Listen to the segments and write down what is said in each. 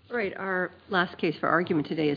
All right, our last case for argument today is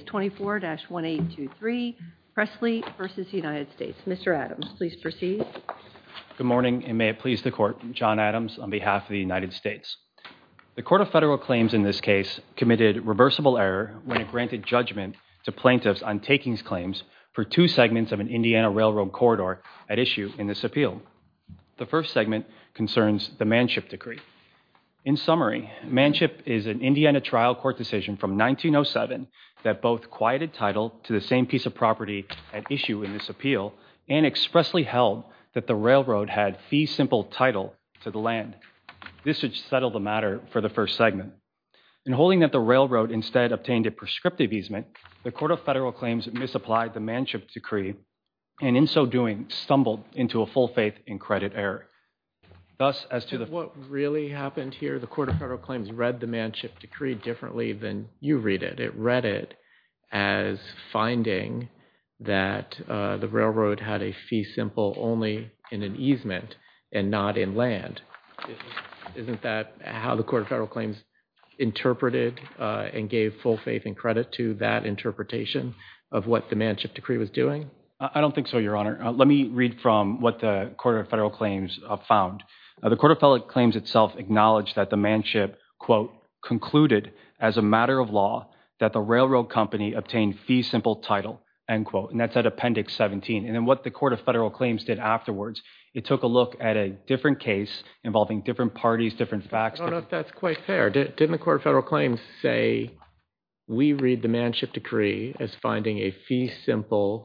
24-1823, Presley v. United States. Mr. Adams, please proceed. Good morning, and may it please the Court. John Adams on behalf of the United States. The Court of Federal Claims in this case committed reversible error when it granted judgment to plaintiffs on takings claims for two segments of an Indiana Railroad corridor at issue in this appeal. The first segment concerns the Manship Decree. In summary, Manship is an Indiana trial court decision from 1907 that both quieted title to the same piece of property at issue in this appeal and expressly held that the railroad had fee simple title to the land. This should settle the matter for the first segment. In holding that the railroad instead obtained a prescriptive easement, the Court of Federal Claims misapplied the Manship Decree and in so doing stumbled into a full faith and credit error. Thus, as to what really happened here, the Court of Federal Claims read the Manship Decree differently than you read it. It read it as finding that the railroad had a fee simple only in an easement and not in land. Isn't that how the Court of Federal Claims interpreted and gave full faith and credit to that interpretation of what the Manship Decree was doing? I don't think so, Your Honor. Let me read from what the Court of Federal Claims found. The Court of Federal Claims itself acknowledged that the Manship, quote, concluded as a matter of law that the railroad company obtained fee simple title, end quote. And that's at Appendix 17. And then what the Court of Federal Claims did afterwards, it took a look at a different case involving different parties, different facts. I don't know if that's quite fair. Didn't the Court of Federal Claims say, we read the Manship Decree as finding a fee simple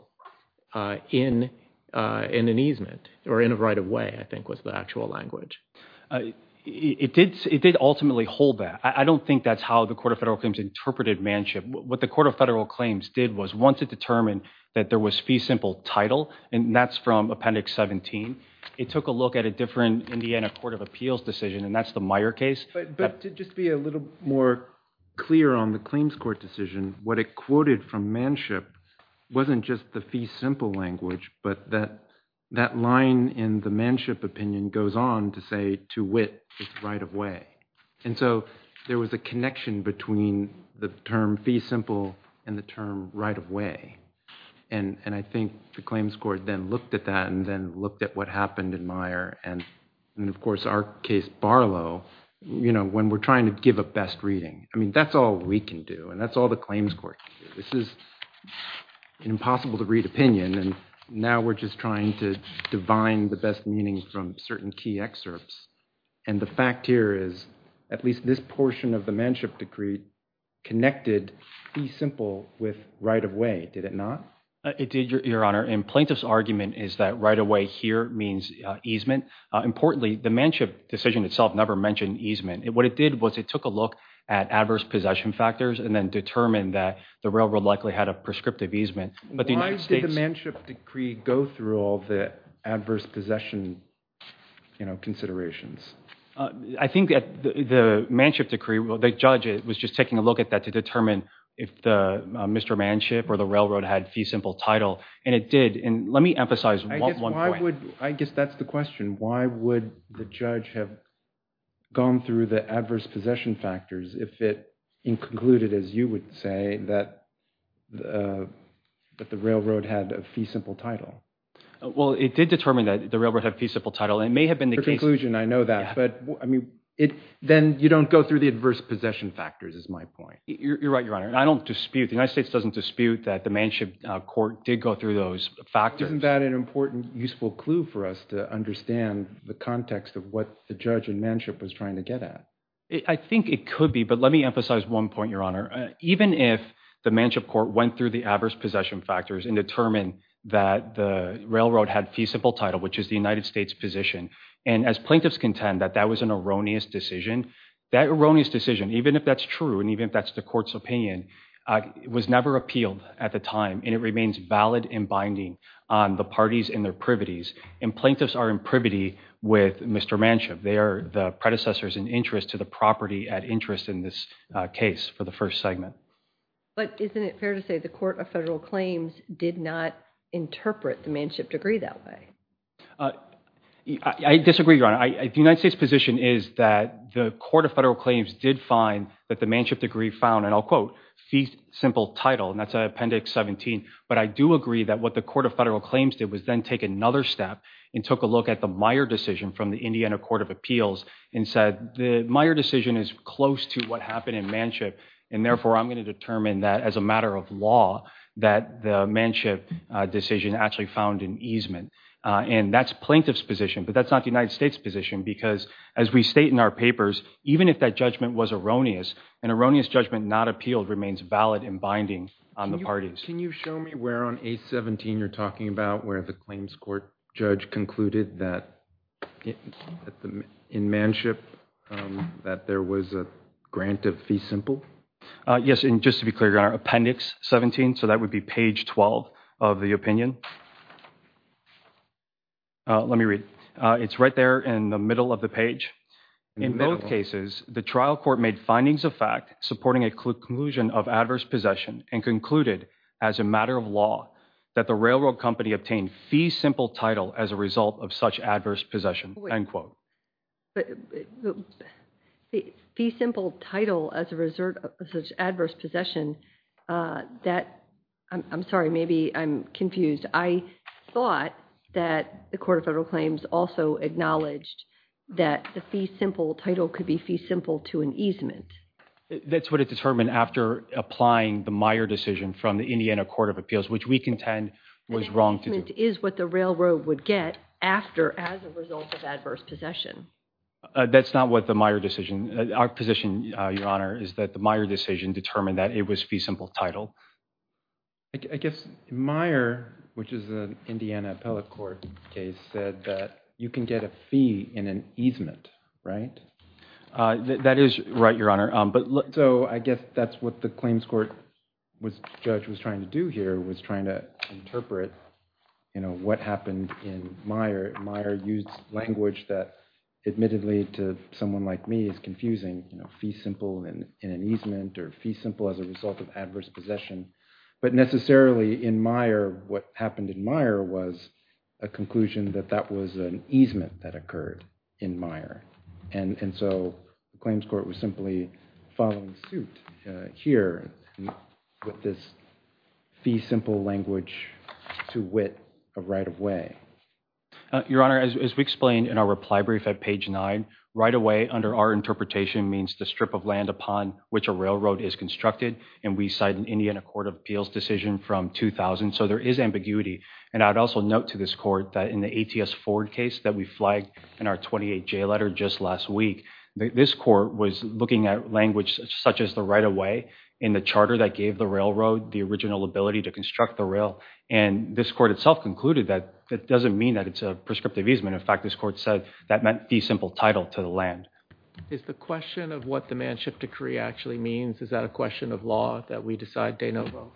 in an easement or in a right of way, I think was the actual language. It did ultimately hold that. I don't think that's how the Court of Federal Claims interpreted Manship. What the Court of Federal Claims did was once it determined that there was fee simple title, and that's from Appendix 17, it took a look at a different Indiana Court of Appeals decision, and that's the Meyer case. But to just be a little more clear on the Claims Court decision, what it quoted from Manship wasn't just the fee simple language, but that line in the Manship opinion goes on to say, to wit, it's right of way. And so there was a connection between the term fee simple and the term right of way. And I think the Claims Court then looked at that and then looked at what happened in Meyer. And of course, our case, Barlow, you know, when we're trying to give a best reading, I mean, that's all we can do. And that's all the Claims Court can do. This is an impossible to read opinion. And now we're just trying to divine the best meaning from certain key excerpts. And the fact here is, at least this portion of the Manship Decree connected fee simple with right of way, did it not? It did, Your Honor. And plaintiff's argument is that right of way here means easement. Importantly, the Manship decision itself never mentioned easement. What it did was it took a look at adverse possession factors and then determined that the railroad likely had a prescriptive easement. But Why did the Manship Decree go through all the adverse possession, considerations? I think that the Manship Decree, the judge was just taking a look at that to determine if the Mr. Manship or the railroad had fee simple title, and it did. And let me emphasize one point. I guess that's the question. Why would the judge have gone through the adverse possession factors if it concluded, as you would say, that the railroad had a fee simple title? Well, it did determine that the railroad had fee simple title, and it may have been the case. Conclusion, I know that, but I mean, then you don't go through the adverse possession factors, is my point. You're right, Your Honor. And I don't dispute, the United States doesn't dispute that the Manship court did go through those factors. Isn't that an important, useful clue for us to understand the context of what the judge in Manship was trying to get at? I think it could be, but let me emphasize one point, Your Honor. Even if the Manship court went through the adverse possession factors and determined that the railroad had fee simple title, which is the United States position, and as plaintiffs contend that that was an erroneous decision, that erroneous decision, even if that's true and even if that's the court's opinion, was never appealed at the time, and it remains valid and binding on the parties and their privities. And plaintiffs are in privity with Mr. Manship. They are the predecessors in interest to the property at interest in this case for the first segment. But isn't it fair to say the Court of Federal Claims did not interpret the Manship Decree that way? I disagree, Your Honor. The United States position is that the Court of Federal Claims did find that the Manship decree found, and I'll quote, fee simple title, and that's Appendix 17. But I do agree that what the Court of Federal Claims did was then take another step and took a look at the Meyer decision from the Indiana Court of Appeals and said the Meyer decision is close to what happened in Manship, and therefore I'm going to determine that as a matter of law that the Manship decision actually found an easement. And that's plaintiff's position, but that's not the United States position because, as we state in our papers, even if that judgment was erroneous, an erroneous judgment not appealed remains valid and binding on the parties. Can you show me where on A17 you're talking about where the claims court judge concluded that in Manship that there was a grant of fee simple? Yes, and just to be clear, Your Honor, Appendix 17, so that would be page 12 of the opinion. Let me read. It's right there in the middle of the page. In both cases, the trial court made findings of fact supporting a conclusion of adverse possession and concluded, as a matter of law, that the railroad company obtained fee simple title as a result of such adverse possession, end quote. But fee simple title as a result of such adverse possession, I'm sorry, maybe I'm confused. I thought that the Court of Federal Claims also acknowledged that the fee simple title could be fee simple to an easement. That's what it determined after applying the Meyer decision from the Indiana Court of Appeals, which we contend was wrong to do. Easement is what the railroad would get after as a result of adverse possession. That's not what the Meyer decision, our position, Your Honor, is that the Meyer decision determined that it was fee simple title. I guess Meyer, which is an Indiana appellate court case, said that you can get a fee in an easement, right? That is right, Your Honor. So I guess that's what the claims court judge was trying to do here, was trying to interpret, what happened in Meyer. Meyer used language that, admittedly, to someone like me is confusing. Fee simple in an easement or fee simple as a result of adverse possession. But necessarily in Meyer, what happened in Meyer was a conclusion that that was an easement that occurred in Meyer. And so the claims court was simply following suit here with this fee simple language to wit a right of way. Your Honor, as we explained in our reply brief at page 9, right of way under our interpretation means the strip of land upon which a railroad is constructed, and we cite an Indiana Court of Appeals decision from 2000, so there is ambiguity. And I'd also note to this court that in the ATS Ford case that we flagged in our 28J letter just last week, this court was looking at language such as the right of way in the charter that gave the railroad the original ability to construct the rail. And this court itself concluded that that doesn't mean that it's a prescriptive easement. In fact, this court said that meant fee simple title to the land. Is the question of what the Manship decree actually means, is that a question of law that we decide de novo?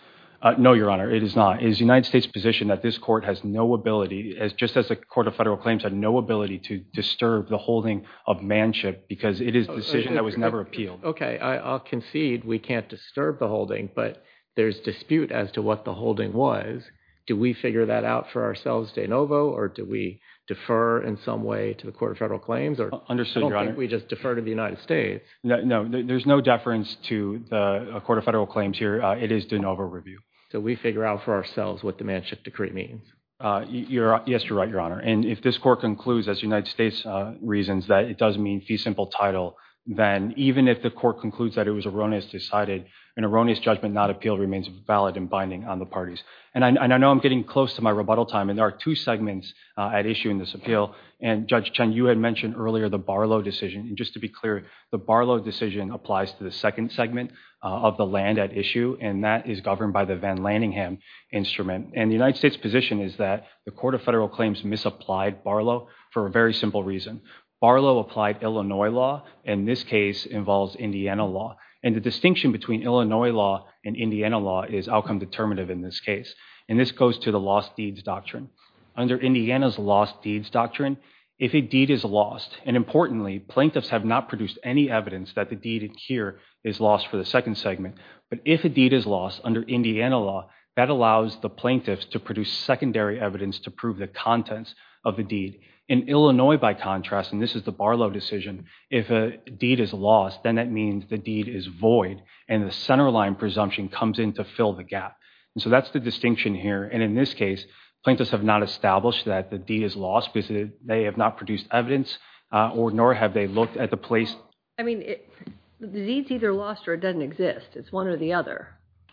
No, Your Honor, it is not. It is the United States' position that this court has no ability, just as the Court of Federal Claims had no ability to disturb the holding of Manship because it is a decision that was never appealed. Okay, I'll concede we can't disturb the holding, but there's dispute as to what the holding was. Do we figure that out for ourselves de novo, or do we defer in some way to the Court of Federal Claims? Or Understood, Your Honor. I don't think we just defer to the United States. No, there's no deference to the Court of Federal Claims here. It is de novo review. So we figure out for ourselves what the Manship decree means. Yes, you're right, Your Honor. And if this court concludes, as the United States reasons, that it does mean fee simple title, then even if the court concludes that it was erroneous decided, an erroneous judgment not appealed remains valid and binding on the parties. And I know I'm getting close to my rebuttal time, and there are two segments at issue in this appeal. And Judge Chen, you had mentioned earlier the Barlow decision. And just to be clear, the Barlow decision applies to the second segment of the land at issue, and that is governed by the Van Lanningham instrument. And the United States' position is that the Court of Federal Claims misapplied Barlow for a very simple reason. Barlow applied Illinois law, and this case involves Indiana law. And the distinction between Illinois law and Indiana law is outcome determinative in this case. And this goes to the lost deeds doctrine. Under Indiana's lost deeds doctrine, if a deed is lost, and importantly, plaintiffs have not produced any evidence that the deed here is lost for the second segment, but if a deed is lost under Indiana law, that allows the plaintiffs to produce secondary evidence to prove the contents of the deed. In Illinois, by contrast, and this is the Barlow decision, if a deed is lost, then that means the deed is void, and the centerline presumption comes in to fill the gap. And so that's the distinction here. And in this case, plaintiffs have not established that the deed is lost because they have not produced evidence, or nor have they looked at the place. I mean, the deed's either lost or it doesn't exist. It's one or the other.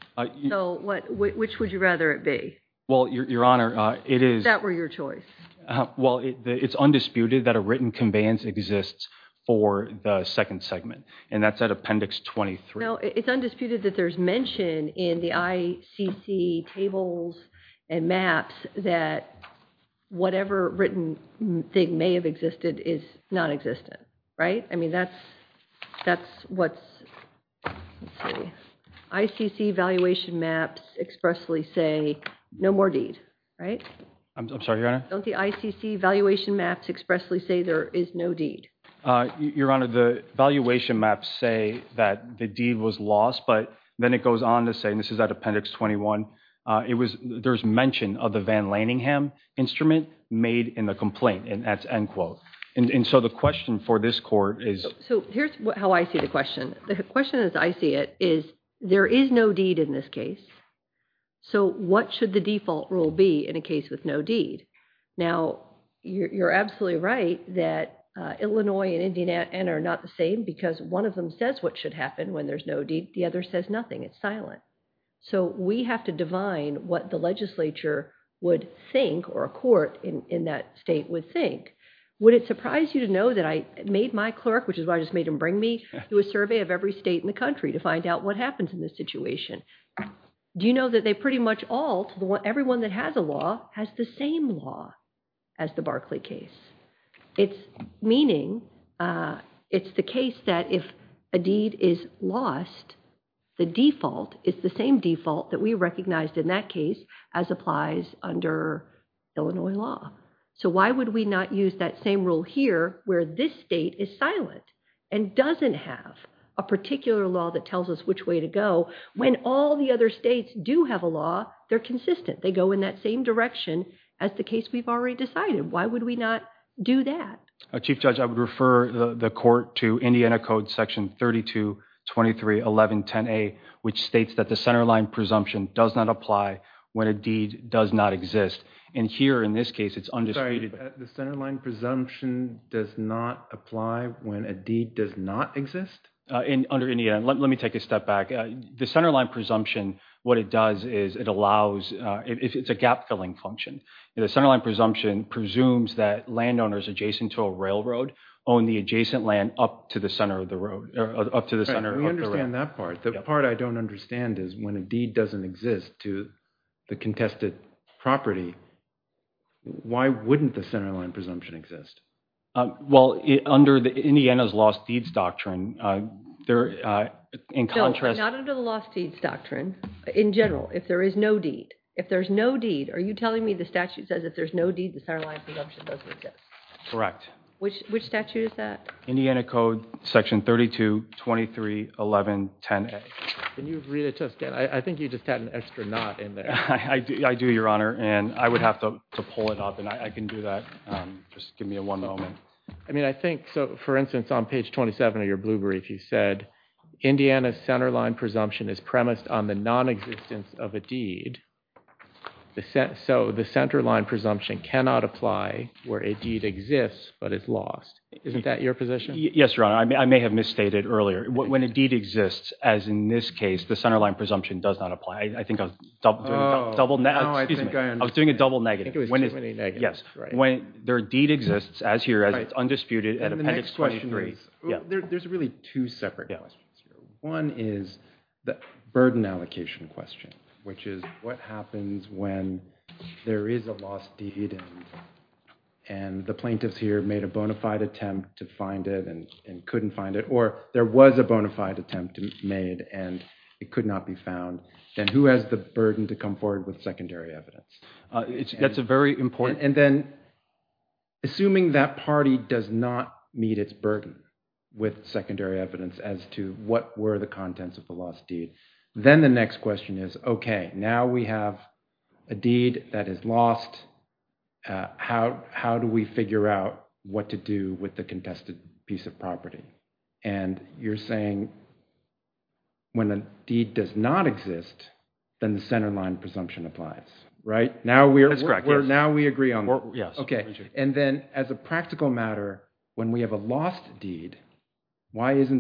So which would you rather it be? Well, Your Honor, it is. If that were your choice. Well, it's undisputed that a written conveyance exists for the second segment, and that's at Appendix 23. No, it's undisputed that there's mention in the ICC tables and maps that whatever written thing may have existed is non-existent, right? I mean, that's what's, let's see. ICC valuation maps expressly say no more deed, right? I'm sorry, Your Honor? Don't the ICC valuation maps expressly say there is no deed? Your Honor, the valuation maps say that the deed was lost, but then it goes on to say, and this is at Appendix 21, there's mention of the Van Laningham instrument made in the complaint, and that's end quote. And so the question for this court is... So here's how I see the question. The question as I see it is, there is no deed in this case. So what should the default rule be in a case with no deed? Now, you're absolutely right that Illinois and Indiana are not the same, because one of them says what should happen when there's no deed. The other says nothing. It's silent. So we have to divine what the legislature would think, or a court in that state would think. Would it surprise you to know that I made my clerk, which is why I just made him bring me, do a survey of every state in the country to find out what happens in this situation? Do you know that they pretty much all, everyone that has a law, has the same law as the Barkley case? It's meaning, it's the case that if a deed is lost, the default is the same default that we recognized in that case as applies under Illinois law. So why would we not use that same rule here, where this state is silent and doesn't have a particular law that tells us which way to go, when all the other states do have a law? They're consistent. They go in that same direction as the case we've already decided. Why would we not do that? Chief Judge, I would refer the court to Indiana Code Section 32231110A, which states that the centerline presumption does not apply when a deed does not exist. And here, in this case, it's undisputed. Sorry, the centerline presumption does not apply when a deed does not exist? Under Indiana, let me take a step back. The centerline presumption, what it does is it allows, if it's a gap-filling function. The centerline presumption presumes that landowners adjacent to a railroad own the adjacent land up to the center of the road, or up to the center of the railroad. We understand that part. The part I don't understand is when a deed doesn't exist to the contested property, why wouldn't the centerline presumption exist? Under the Indiana's lost deeds doctrine, in contrast... No, not under the lost deeds doctrine. In general, if there is no deed. If there's no deed, are you telling me the statute says if there's no deed, the centerline presumption doesn't exist? Correct. Which statute is that? Indiana Code Section 32231110A. Can you read it to us again? I think you just had an extra knot in there. I do, Your Honor, and I would have to pull it up, and I can do that. Just give me one moment. I mean, I think, so for instance, on page 27 of your blue brief, you said, Indiana's centerline presumption is premised on the non-existence of a deed. So the centerline presumption cannot apply where a deed exists but is lost. Isn't that your position? Yes, Your Honor. I may have misstated earlier. When a deed exists, as in this case, the centerline presumption does not apply. I think I was double negative. I was doing a double negative. I think it was too many negatives. Yes. Right. When their deed exists, as here, as it's undisputed at Appendix 23. There's really two separate questions here. One is the burden allocation question, which is what happens when there is a lost deed and the plaintiffs here made a bona fide attempt to find it and couldn't find it, or there was a bona fide attempt made and it could not be found. Then who has the burden to come forward with secondary evidence? That's a very important... And then assuming that party does not meet its burden with secondary evidence as to what were the contents of the lost deed, then the next question is, okay, now we have a deed that is lost how do we figure out what to do with the contested piece of property? And you're saying when a deed does not exist, then the centerline presumption applies, right? Now That's correct, yes. Now we agree on that. Yes. Okay. And then as a practical matter, when we have a lost deed, why wouldn't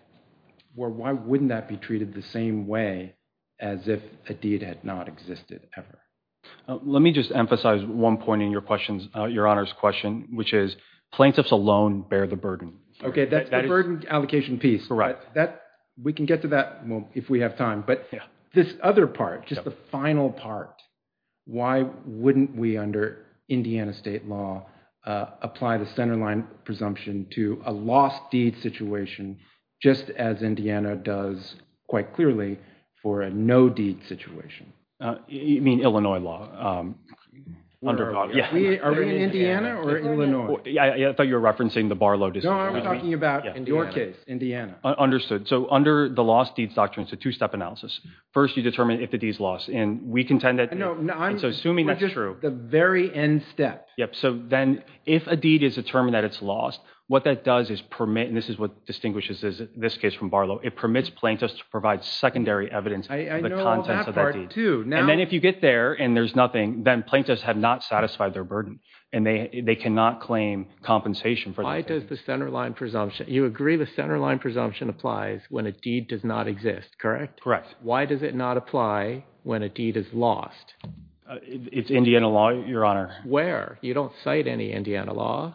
that be treated the same way as if a deed had not existed ever? Let me just emphasize one point in Your Honor's question, which is plaintiffs alone bear the burden. Okay, that's the burden allocation piece. Correct. We can get to that if we have time. But this other part, just the final part, why wouldn't we, under Indiana state law, apply the centerline presumption to a lost deed situation, just as Indiana does quite clearly for a no deed situation? You mean Illinois law? Are we in Indiana or Illinois? I thought you were referencing the Barlow decision. No, I was talking about your case, Indiana. Understood. So under the lost deeds doctrine, it's a two-step analysis. First, you determine if the deed's lost, and we contend that. So assuming that's true, the very end step. Yep. So then, if a deed is determined that it's lost, what that does is permit, and this is what distinguishes this case from Barlow, it permits plaintiffs to provide secondary evidence of the contents of that deed. Too. Now, and then if you get there and there's nothing, then plaintiffs have not satisfied their burden, and they cannot claim compensation for that. Why does the centerline presumption, you agree the centerline presumption applies when a deed does not exist, correct? Correct. Why does it not apply when a deed is lost? It's Indiana law, Your Honor. Where? You don't cite any Indiana law.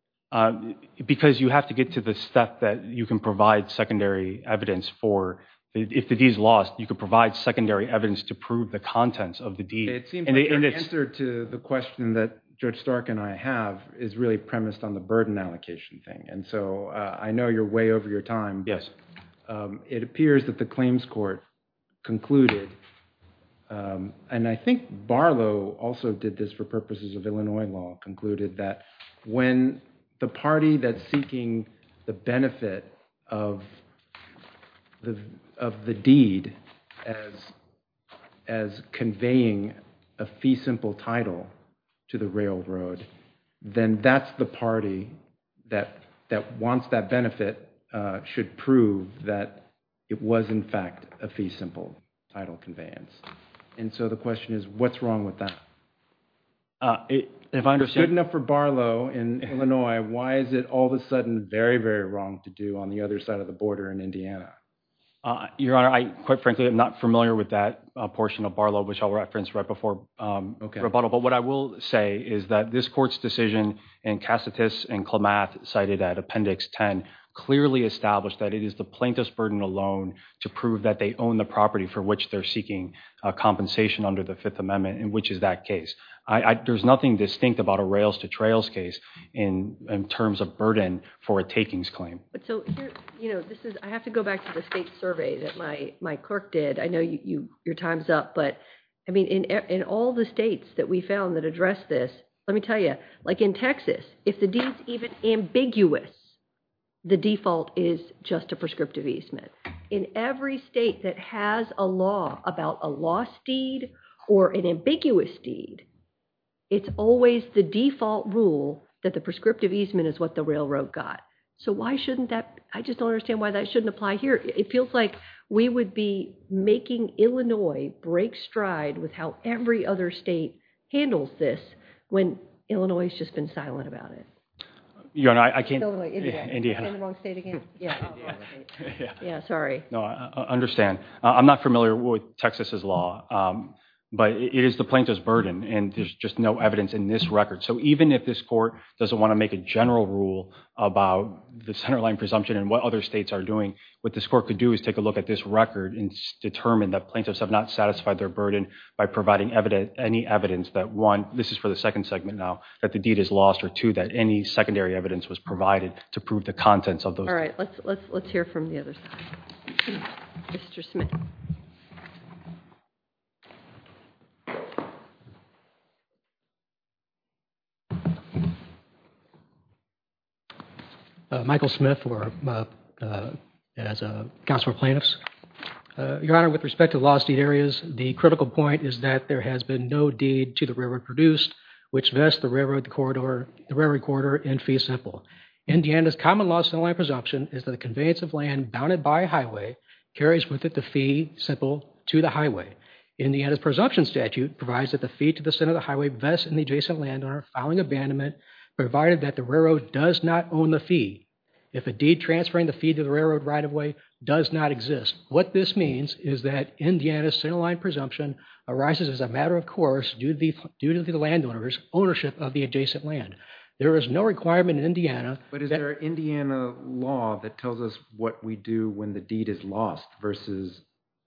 Because you have to get to the step that you can provide secondary evidence for. If the deed is lost, you could provide secondary evidence to prove the contents of the deed. It seems like the answer to the question that Judge Stark and I have is really premised on the burden allocation thing. And so I know you're way over your time. Yes. It appears that the claims court concluded, and I think Barlow also did this for purposes of Illinois law, concluded that when the party that's seeking the benefit of the deed as conveying a fee simple title to the railroad, then that's the party that wants that benefit should prove that it was in fact a fee simple title conveyance. And so the question is, what's wrong with that? If I understand, it's good enough for Barlow in Illinois. Why is it all of a sudden very, very wrong to do on the other side of the border in Indiana? Your Honor, I quite frankly am not familiar with that portion of Barlow, which I'll reference right before rebuttal. But what I will say is that this court's decision in Cassitis and Klamath, cited at Appendix 10, clearly established that it is the plaintiff's burden alone to prove that they own the property for which they're seeking compensation under the Fifth Amendment, and which is that case. There's nothing distinct about a rails to trails case in terms of burden for a takings claim. But so here, I have to go back to the state survey that my clerk did. I know your time's up, but I mean, in all the states that we found that address this, let me tell you, like in Texas, if the deed's even ambiguous, the default is just a prescriptive easement. In every state that has a law about a lost deed or an ambiguous deed, it's always the default rule that the prescriptive easement is what the railroad got. So why shouldn't that? I just don't understand why that shouldn't apply here. It feels like we would be making Illinois break stride with how every other state handles this when Illinois has just been silent about it. Your Honor, I can't. Illinois, Indiana. Indiana. In the wrong state again? Yeah. Wrong state. Yeah, sorry. No, I understand. I'm not familiar with Texas's law, but it is the plaintiff's burden, and there's just no evidence in this record. So even if this court doesn't want to make a general rule about the centerline presumption and what other states are doing, what this court could do is take a look at this record and determine that plaintiffs have not satisfied their burden by providing any evidence that, one, this is for the second segment now, that the deed is lost, or two, that any secondary evidence was provided to prove the contents of those. All right, let's hear from the other side. Mr. Smith. Michael Smith, as a counsel for plaintiffs. Your Honor, with respect to lost deed areas, the critical point is that there has been no deed to the railroad produced which vests the railroad corridor in fee simple. Indiana's common law center line presumption is that the conveyance of land bounded by a highway carries with it the fee simple to the highway. Indiana's presumption statute provides that the fee to the center of the highway vests in the adjacent landowner following abandonment, provided that the railroad does not own the fee. If a deed transferring the fee to the railroad right-of-way does not exist. What this means is that Indiana's center line presumption arises as a matter of course due to the landowner's ownership of the adjacent land. There is no requirement in Indiana. But is there Indiana law that tells us what we do when the deed is lost versus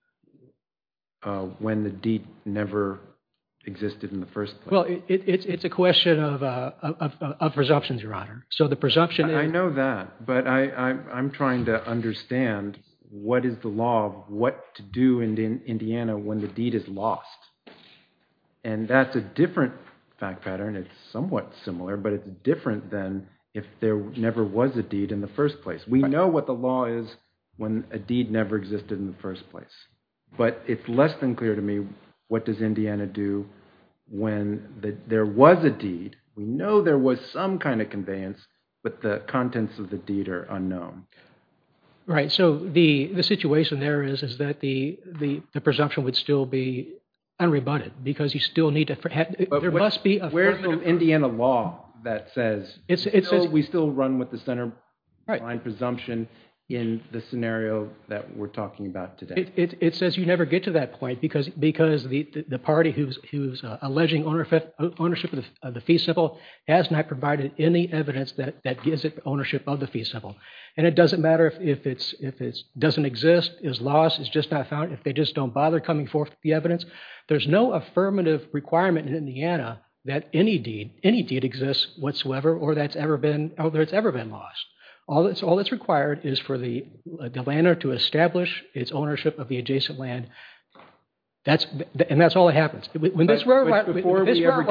when the deed never existed in the first place? Well, it's a question of presumptions, Your Honor. So the presumption is... I know that, but I'm trying to understand what is the law of what to do in Indiana when the deed is lost. And that's a different fact pattern. It's somewhat similar, but it's different than if there never was a deed in the first place. We know what the law is when a deed never existed in the first place. But it's less than clear to me, what does Indiana do when there was a deed? We know there was some kind of conveyance, but the contents of the deed are unknown. Right. So the situation there is that the presumption would still be unrebutted because you still need to there must be a... Where's the Indiana law that says we still run with the center line presumption in the scenario that we're talking about today? It says you never get to that point because the party who's alleging ownership of the fee simple has not provided any evidence that gives it ownership of the fee simple. And it doesn't matter if it doesn't exist, is lost, is just not found, if they just don't bother coming forth with the evidence. There's no affirmative requirement in Indiana that any deed exists whatsoever or it's ever been lost. All that's required is for the landowner to establish its ownership of the adjacent land. That's all that happens. When before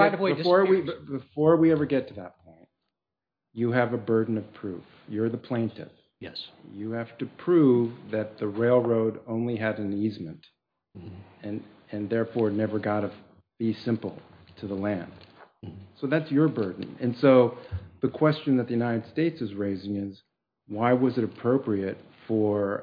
we ever get to that point, you have a burden of proof. You're the plaintiff. Yes. You have to prove that the railroad only had an easement and therefore never got a fee simple to the land. So that's your burden. And so the question that the United States is raising is, why was it appropriate for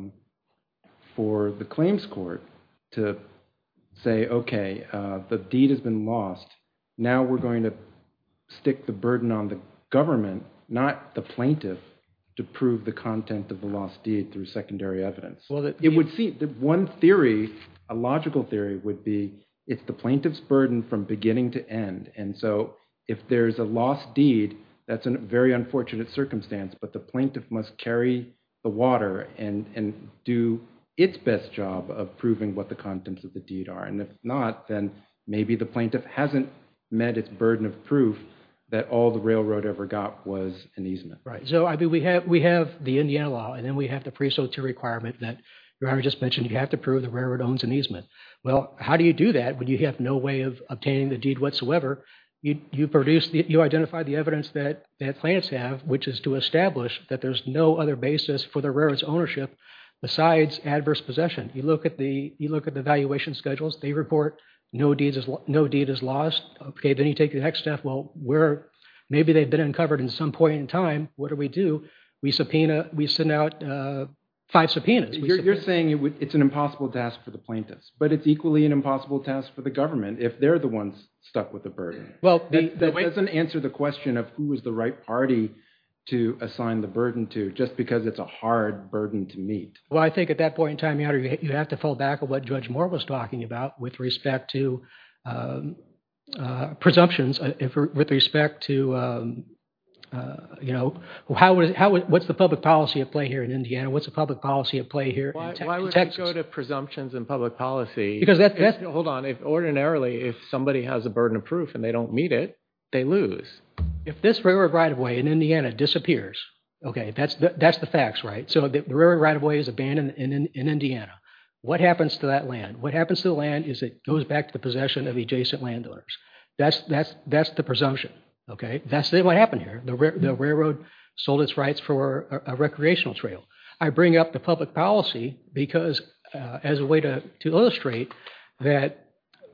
the claims court to say, okay, the deed has been lost. Now we're going to stick the burden on the government, not the plaintiff, to prove the content of the lost deed through secondary evidence. Well, it would seem that one theory, a logical theory, would be it's the plaintiff's burden from beginning to end. And so if there's a lost deed, that's a very unfortunate circumstance, but the plaintiff must carry the water and do its best job of proving what the contents of the deed are. And if not, then maybe the plaintiff hasn't met its burden of proof that all the railroad ever got was an easement. Right. So I mean, we have the Indiana law, and then we have the pre-so requirement that Your Honor just mentioned. You have to prove the railroad owns an easement. Well, how do you do that when you have no way of obtaining the deed whatsoever? You identify the evidence that plaintiffs have, which is to establish that there's no other basis for the railroad's ownership besides adverse possession. You look at the valuation schedules; they report no deed is lost. Okay, then you take the next step. Well, maybe they've been uncovered in some point in time. What do? We send out 5 subpoenas. You're saying it's an impossible task for the plaintiffs, but it's equally an impossible task for the government if they're the ones stuck with the burden. Well, that doesn't answer the question of who is the right party to assign the burden to, just because it's a hard burden to meet. Well, I think at that point in time, Your Honor, you have to fall back on what Judge Moore was talking about with respect to presumptions, with respect to what's the public policy at play here in Indiana? What's the public policy at play here in Texas? Why would we go to presumptions in public policy? Because hold on. If somebody has a burden of proof and they don't meet it, they lose. If this railroad right-of-way in Indiana disappears, okay, that's the facts, right? So the railroad right-of-way is abandoned in Indiana. What happens to that land? What happens to the land is it goes back to the possession of the adjacent landowners. That's the presumption. Okay, that's what happened here. The railroad sold its rights for a recreational trail. I bring up the public policy because as a way to illustrate that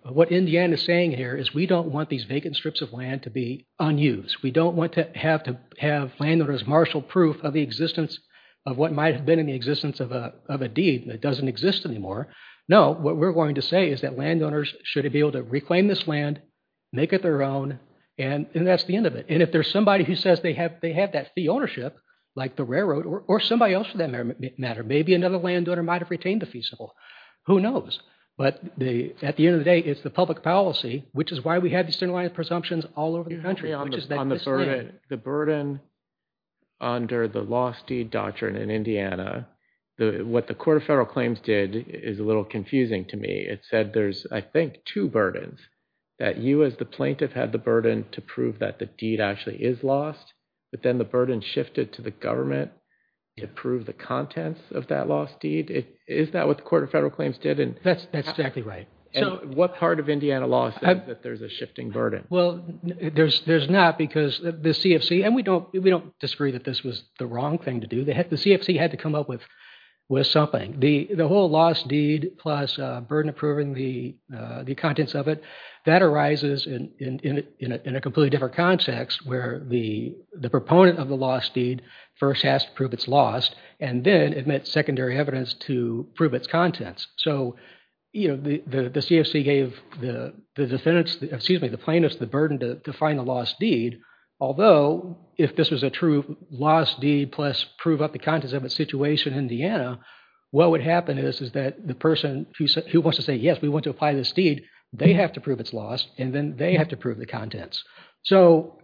what Indiana is saying here is we don't want these vacant strips of land to be unused. We don't want to have landowners marshal proof of the existence of what might have been in the existence of a deed that doesn't exist anymore. No, what we're going to say is that landowners should be able to reclaim this land, make it their own, and that's the end of it. And if there's somebody who says they have that fee ownership, like the railroad or somebody else for that matter, maybe another landowner might have retained the fee simple. Who knows? But at the end of the day, it's the public policy, which is why we have these centralized presumptions all over the country. The burden under the lost deed doctrine in Indiana, what the Court of Federal Claims did is a little confusing to me. It said there's, I think, two burdens. That you as the plaintiff had the burden to prove that the deed actually is lost, but then the burden shifted to the government to prove the contents of that lost deed. Is that what the Court of Federal Claims did? And that's exactly right. So what part of Indiana law says that there's a shifting burden? Well, there's not, because the CFC, and we don't disagree that this was the wrong thing to do. The CFC had to come up with something. The whole lost deed plus burden of proving the contents of it, that arises in a completely different context, where the proponent of the lost deed first has to prove it's lost and then admit secondary evidence to prove its contents. So, the CFC gave the plaintiffs the burden to find the lost deed. Although, if this was a true lost deed plus prove up the contents of its situation in Indiana, what would happen is that the person who wants to say, yes, we want to apply this deed, they have to prove it's lost, and then they have to prove the contents. So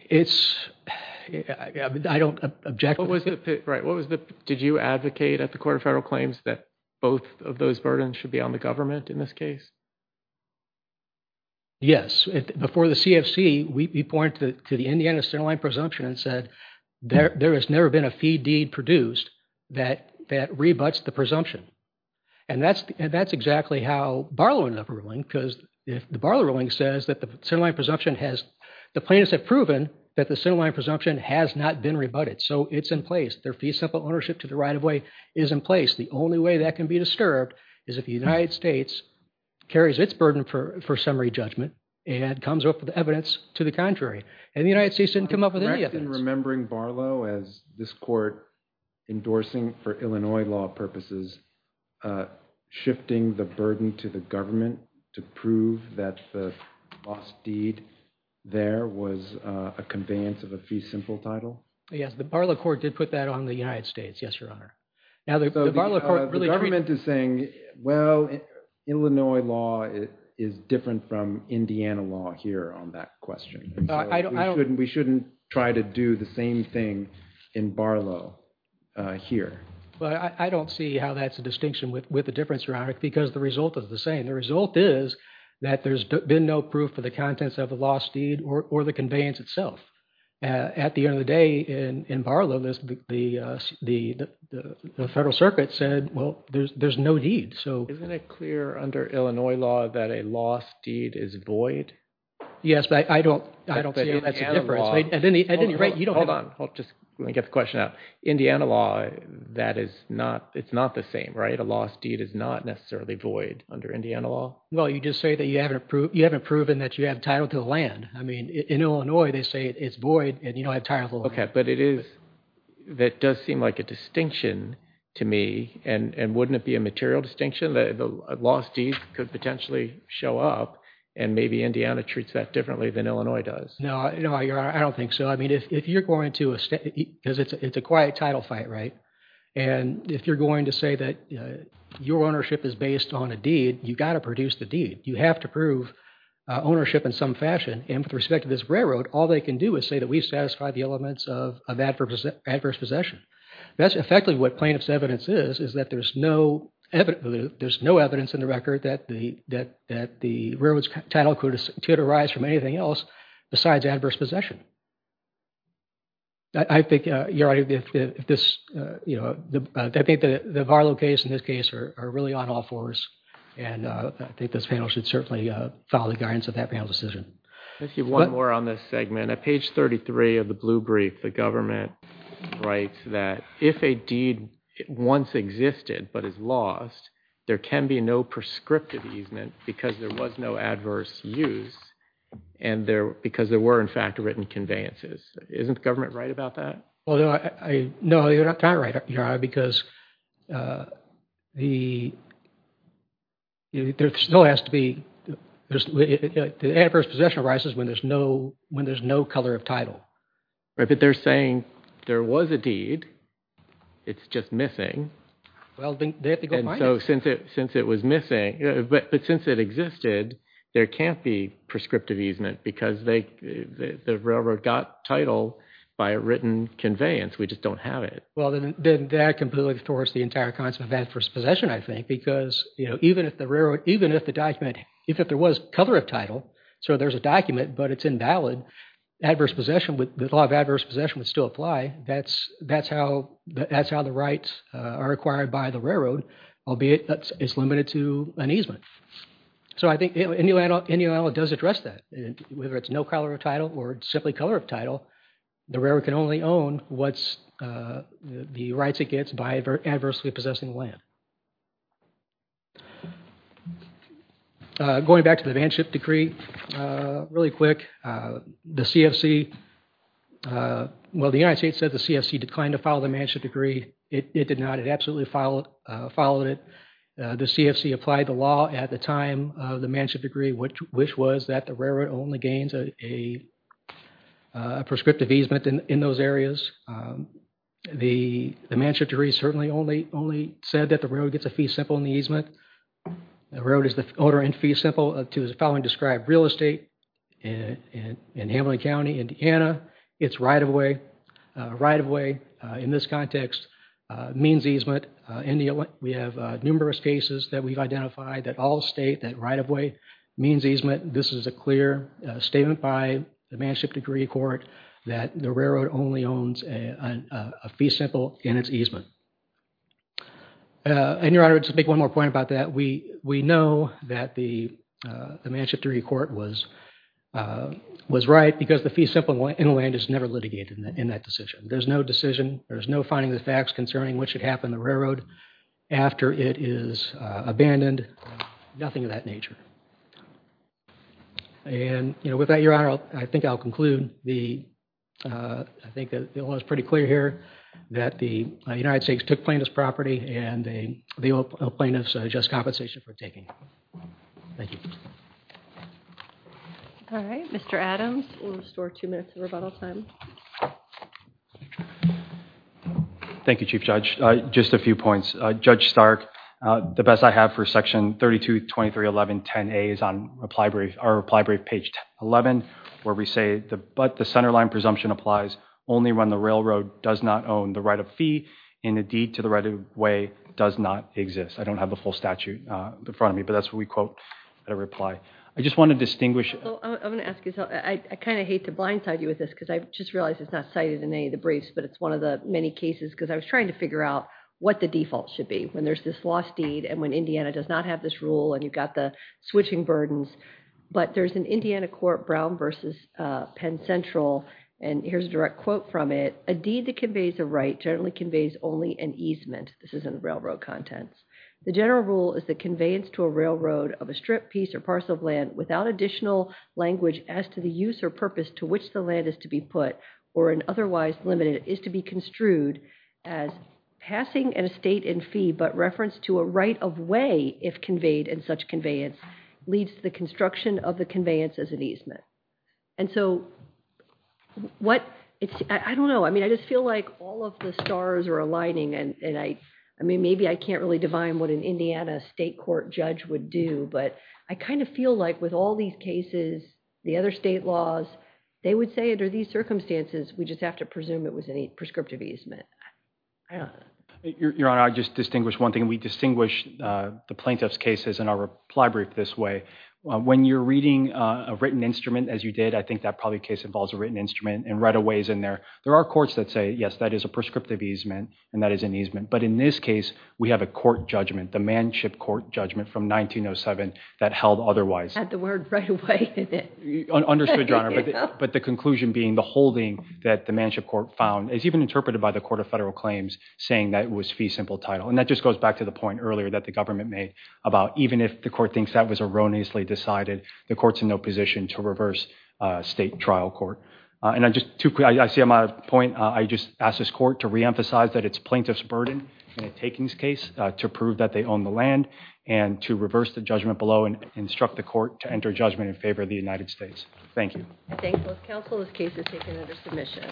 I don't object. Did you advocate at the Court of Federal Claims that both of those burdens should be on the government in this case? Yes. Before the CFC, we pointed to the Indiana centerline presumption and said there has never been a fee deed produced that rebuts the presumption. And that's exactly how Barlow ended up ruling, because if the Barlow ruling says that the centerline presumption the plaintiffs have proven that the centerline presumption has not been rebutted. So it's in place. Their fee simple ownership to the right-of-way is in place. The only way that can be disturbed is if the United States carries its burden for summary judgment and comes up with evidence to the contrary. And the United States didn't come up with any evidence. In remembering Barlow as this court endorsing for Illinois law purposes, shifting the burden to the government to prove that the lost deed there was a conveyance of a fee simple title? Yes, the Barlow court did put that on the United States. Yes, Your Honor. Now, the Barlow court really... The government is saying, well, Illinois law is different from Indiana law here on that question. So we shouldn't try to do the same thing in Barlow here. Well, I don't see how that's a distinction with the difference, Your Honor, because the result is the same. The result is that there's been no proof for the contents of the lost deed or the conveyance itself. At the end of the day, in Barlow, the Federal Circuit said, well, there's no deed. So isn't it clear under Illinois law that a lost deed is void? Yes, but I don't see how that's a difference. At any rate, you don't. Hold on. Just let me get the question out. Indiana law, it's not the same, right? A lost deed is not necessarily void under Indiana law. Well, you just say that you haven't proven that you have title to the land. I mean, in Illinois, they say it's void and you don't have title to the land. Okay, but that does seem like a distinction to me, and wouldn't it be a material distinction? The lost deed could potentially show up, and maybe Indiana treats that differently than Illinois does. No, Your Honor, I don't think so. I mean, if you're going to, because it's a quiet title fight, right? And if you're going to say that your ownership is based on a deed, you got to produce the deed. You have to prove ownership in some fashion. And with respect to this railroad, all they can do is say that we've satisfied the elements of adverse possession. That's effectively what plaintiff's evidence is that there's no evidence in the record that the railroad's title could arise from anything else besides adverse possession. I think you're right. If this, I think the Barlow case and this case are really on all fours, and I think this panel should certainly follow the guidance of that panel's decision. Let's give one more on this segment. At page 33 of the blue brief, the government writes that if a deed once existed but is lost, there can be no prescriptive easement because there was no adverse use and because there were, in fact, written conveyances. Isn't the government right about that? Well, no, you're not right, Your Honor, because there still has to be the adverse possession arises when there's no color of title. Right, but they're saying there was a deed, it's just missing. Well, then they have to go find it. And so since it was missing, but since it existed, there can't be prescriptive easement because the railroad got title by a written conveyance. We just don't have it. Well, then that completely thwarts the entire concept of adverse possession, I think, because even if there was color of title, so there's a document, but it's invalid, adverse possession the law of adverse possession would still apply. That's how the rights are acquired by the railroad, albeit it's limited to an easement. So I think Indiana does address that. Whether it's no color of title or simply color of title, the railroad can only own what's the rights it gets by adversely possessing the land. Going back to the Manship Decree, really quick, the CFC, the United States said the CFC declined to follow the Manship Decree. It did not. It absolutely followed it. The CFC applied the law at the time of the Manship Decree, which was that the railroad only gains a prescriptive easement in those areas. The Manship Decree certainly only said that the railroad gets a fee simple in the easement. The railroad is the owner in fee simple to the following described real estate in Hamilton County, Indiana. It's right of way. In this context means easement. We have numerous cases that we've identified that all state that right of way means easement. This is a clear statement by the Manship Decree Court that the railroad only owns a fee simple in its easement. And Your Honor, to make one more point about that, we know that the Manship Decree Court was right because the fee simple in the land is never litigated in that decision. There's no decision. There's no finding of facts concerning what should happen to the railroad after it is abandoned. Nothing of that nature. And with that, Your Honor, I think I'll conclude. I think that the law is pretty clear here that the United States took plaintiff's property and they owe plaintiffs just compensation for taking. Thank you. All right, Mr. Adams, we'll restore 2 minutes of rebuttal time. Thank you, Chief Judge. Just a few points. Judge Stark, the best I have for Section 32231110A is on our reply brief, page 11, where we say, but the centerline presumption applies only when the railroad does not own the right of fee and the deed to the right of way does not exist. I don't have the full statute in front of me, but that's what we quote at a reply. I just want to distinguish. So I'm going to ask you, I kind of hate to blindside you with this because I just realized it's not cited in any of the briefs, but it's one of the many cases because I was trying to figure out what the default should be when there's this lost deed and when Indiana does not have this rule and you've got the switching burdens. But there's an Indiana court, Brown versus Penn Central, and here's a direct quote from it. A deed that conveys a right generally conveys only an easement. This is in the railroad contents. The general rule is the conveyance to a railroad of a strip, piece, or parcel of land without additional language as to the use or purpose to which the land is to be put or in otherwise limited is to be construed as passing an estate in fee but reference to a right of way if conveyed in such conveyance leads to the construction of the conveyance as an easement. And so I don't know. I mean, I just feel like all of the stars are aligning and I mean, maybe I can't really divine what an Indiana state court judge would do, but I kind of feel like with all these cases, the other state laws, they would say under these circumstances, we just have to presume it was a prescriptive easement. I don't know. Your Honor, I just distinguish one thing. We distinguish the plaintiff's cases in our reply brief this way. When you're reading a written instrument, as you did, I think that probably case involves a written instrument, and right-of-ways in there. There are courts that say, yes, that is a prescriptive easement, and that is an easement. But in this case, we have a court judgment, the Manship Court judgment from 1907 that held otherwise. Had the word right-of-way in it. Understood, Your Honor, but the conclusion being the holding that the Manship Court found is even interpreted by the Court of Federal Claims saying that it was fee simple title. And that just goes back to the point earlier that the government made about even if the court thinks that was erroneously decided, the court's in no position to reverse state trial court. And I just too quick, I see I'm out of point. I just ask this court to reemphasize that it's plaintiff's burden in a takings case to prove that they own the land and to reverse the judgment below and instruct the court to enter judgment in favor of the United States. Thank you. I thank both counsel. This case is taken under submission.